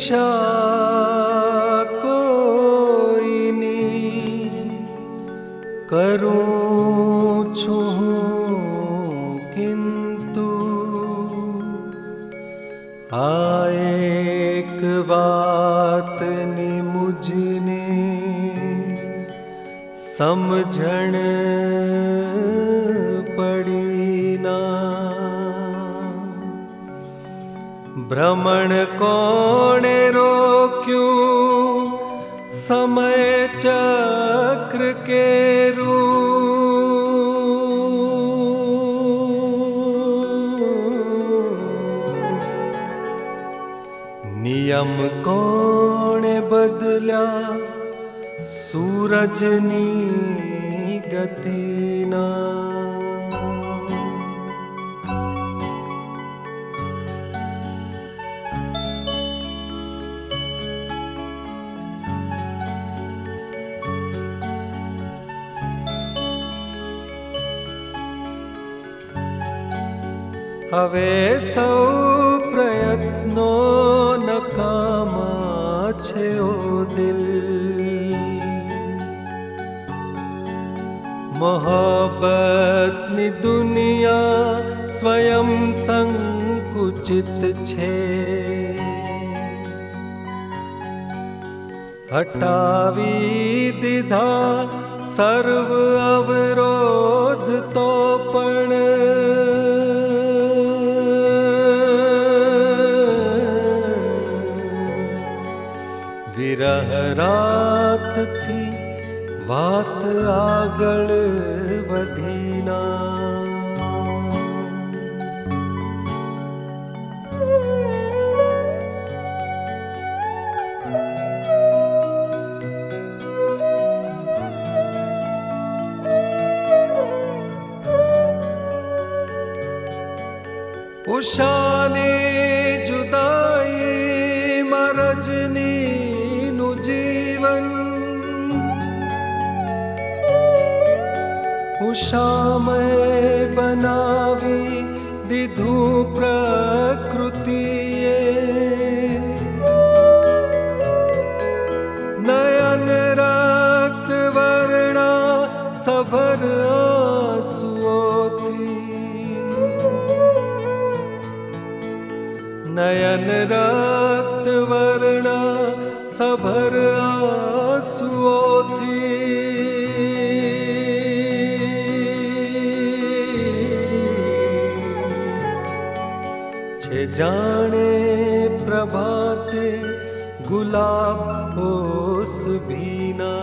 ઈચ્છા કોઈની કરું છું કિંતુ આ એક વાતની મુझने સમજણ પડી ના भ्रमण कोणे रोक्यूं समय चक्र केरू नियम कोणे बदल्या सूरजनी गतिना હવે સૌ પ્રયત્નો નકામા છે ઓ દિલ મોહબ્બતની દુનિયા સ્વયં સંકુચિત છે હટાવી દીધા સર્વ અવરોધ તો પણ વિરહ રાત થી વાત આગળ વધીના ઉષાની જુદાઈ મરજની जीवन उषा में बनावी दीधू प्रकृतिए नयन रक्त वर्णा सभर आंसुओथी नयन रक्त वर्णा सभर आंसुओथी छे जाने प्रभाते गुलाब होस भीना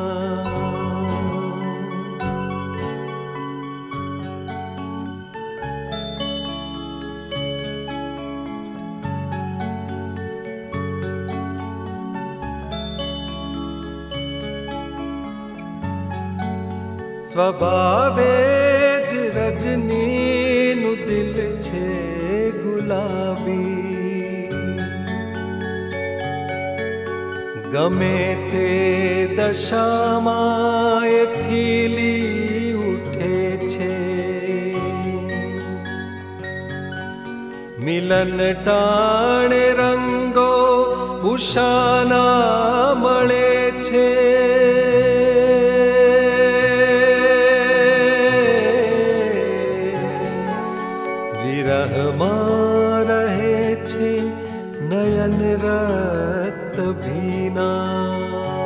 स्वभावे ज रजनी नु दिल छे गुलाबी गमे ते दशामाय खिली उठे छे मिलन टाणे रंगो उषाना मळे छे विरहમાં રહે છે નયન રક્ત ભીના